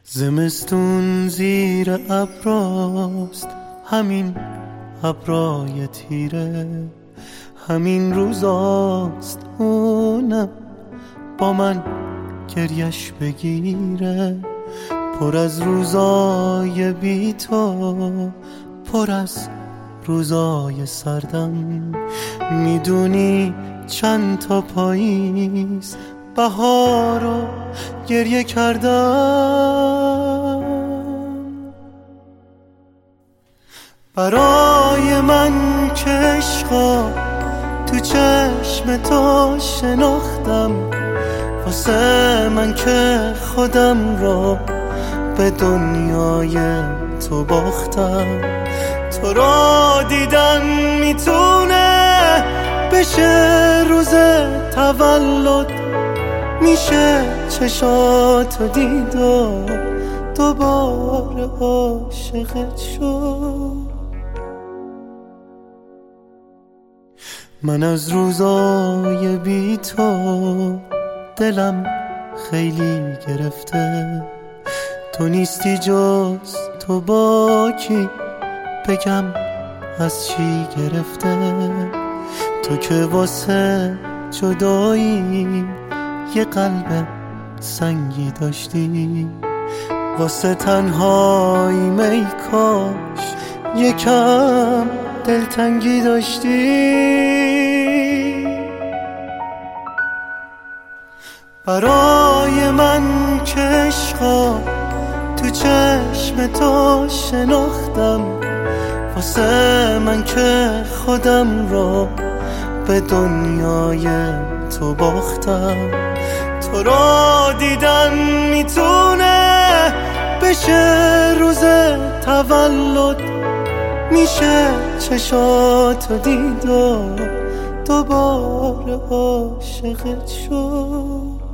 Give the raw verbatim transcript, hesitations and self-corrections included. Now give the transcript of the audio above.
زمستون زیر ابراست، همین ابرای تیره، همین روزاست اونم با من گریش بگیره. پر از روزای بی تو، پر از روزای سردم. میدونی چند تا پاییز بهار رو گریه کردم. برای من که عشقا تو چشم تو شناختم، واسه من که خودم رو به دنیای تو باختم. تو رو دیدن میتونه بشه روز تولد، میشه چشاتو دید و دوباره عاشقت شد. من از روزای بی تو دلم خیلی گرفته. تو نیستی جز تو با کی بگم از چی گرفته. تو که واسه جدایی یه قلب سنگی داشتی، واسه تنهایی می کاش یکم دلتنگی داشتی. برای من که عشقا تو چشم تو شناختم، واسه من که خودم رو به دنیای تو باختم. تو رو دیدن میتونه بشه روز تولد، میشه چشاتو دید و دوباره عاشقت شد.